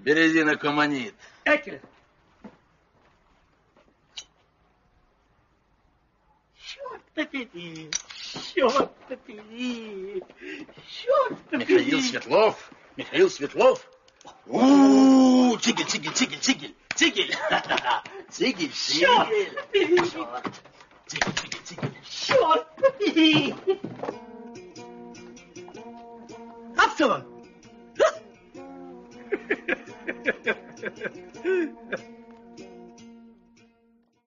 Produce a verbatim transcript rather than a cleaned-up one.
Перейди на коммонит. Эти. Черт побери, черт побери, черт побери. Михаил Светлов, Михаил Светлов. У-у-у, Цигель, Цигель, Цигель, Цигель, Цигель. Цигель, черт побери. Цигель, Цигель, Цигель. Черт побери. Абсолютно.